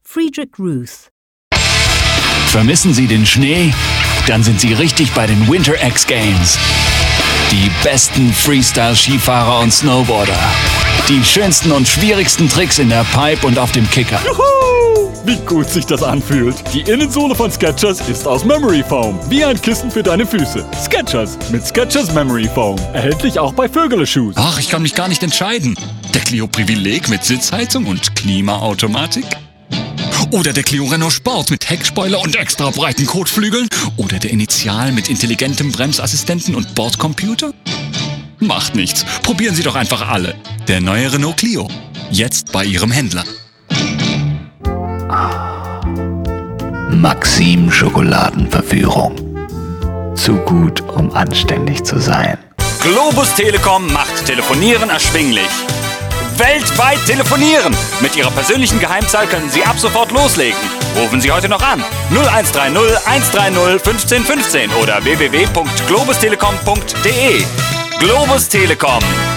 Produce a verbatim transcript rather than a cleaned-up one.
Friedrich Ruth. Vermissen Sie den Schnee? Dann sind Sie richtig bei den Winter X Games. Die besten Freestyle-Skifahrer und Snowboarder. Die schönsten und schwierigsten Tricks in der Pipe und auf dem Kicker. Juhu! Wie gut sich das anfühlt. Die Innensohle von Skechers ist aus Memory Foam. Wie ein Kissen für deine Füße. Skechers mit Skechers Memory Foam. Erhältlich auch bei Vögele Shoes. Ach, ich kann mich gar nicht entscheiden. Der Clio Privileg mit Sitzheizung und Klimaautomatik? Oder der Clio Renault Sport mit Heckspoiler und extra breiten Kotflügeln? Oder der Initial mit intelligentem Bremsassistenten und Bordcomputer? Macht nichts. Probieren Sie doch einfach alle. Der neue Renault Clio. Jetzt bei Ihrem Händler. Maxim Schokoladenverführung. Zu gut, um anständig zu sein. Globus Telekom macht Telefonieren erschwinglich. Weltweit telefonieren! Mit Ihrer persönlichen Geheimzahl können Sie ab sofort loslegen. Rufen Sie heute noch an. null eins drei null eins drei null fünfzehn fünfzehn oder w w w punkt globus telekom punkt d e. Globus Telekom.